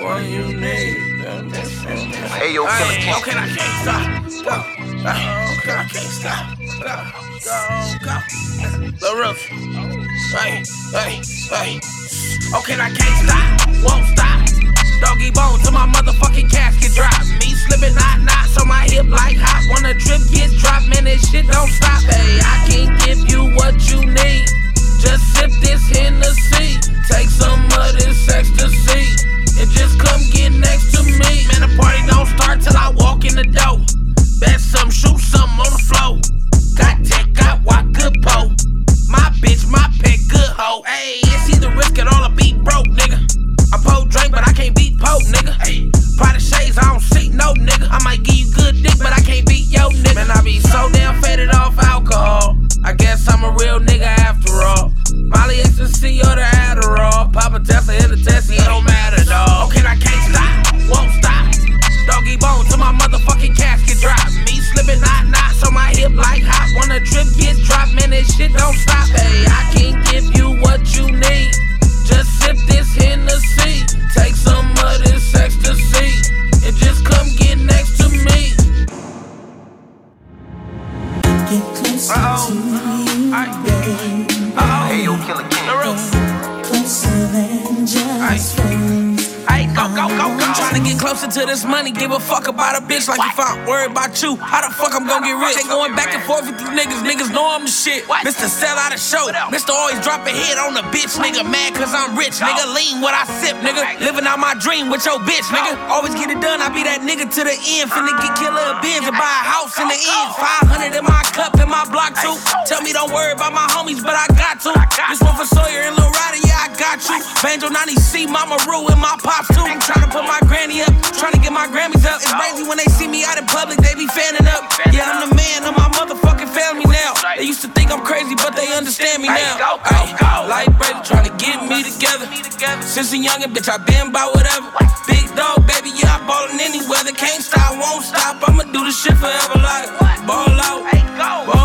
one you need. Hey, yo, Killer King. Okay, I can't stop. Go. Okay, I can't stop. Go. The roof. Hey. Okay, I can't stop. Won't stop. Doggy bone till my motherfucking casket drop. Me slipping knots on my hip like hot. When a trip gets dropped, man, this shit don't stop. Hey, I can't give you what you need. Just sip this Hennessy. Take some of this ecstasy and just come get next to me. Man, the party don't start till I walk in the door. Bet some, shoot something on the floor. Got tech, got walk, good po. My bitch, my pet, good hoe. Hey, it's either risk it all or be broke, nigga. I po drink, but I can't beat po, nigga. Hey, Prada shades, I don't see no nigga. I might give you good dick, but I can't beat yo, nigga. Man, I be so damn faded off alcohol. I guess I'm a real nigga after all. Molly ecstasy or the Adderall. Papa Tesla in the Tessie, it don't matter, dawg. Okay, I can't stop, won't stop. Doggy bone till my motherfucking casket drop. Me slipping knots on my hip like hot. When a trip gets dropped, man, this shit don't stop. Hey, I can't give you what you need. Just sip this Hennessy. Take some of this ecstasy and just come get next to me. Get closer to you, babe. Hey, yo, Killer King. Closer than just friends. Hey, go. Tryna get closer to this money. Give a fuck about a bitch like if I'm worried about you. How the fuck I'm gonna get rich? Ain't going back and forth with these niggas. Niggas know I'm the shit. Mr. Sell out a show. Mr. Always drop a hit on the bitch. Nigga mad cause I'm rich. Nigga lean what I sip. Nigga living out my dream with your bitch. Nigga always get it done. I be that nigga to the end. Finna get killer a Benz and buy a house in the end. 500 in my cup in my block too. Tell me don't worry about my homies, but I got to. This one for Sawyer and Lil Ryder, yeah, I got you. Banjo 90C, Mama Rue and my pops too. I'm tryna put my granny up, tryna get my Grammys up. It's crazy when they see me out in public, they be fanning up. Yeah, I'm the man of my motherfucking family now. They used to think I'm crazy, but they understand me now. Light break, tryna get me together. Since a youngin', bitch, I been by whatever. Big dog, baby, yeah, I ballin' any weather. Can't stop, won't stop, I'ma do this shit forever like ball out.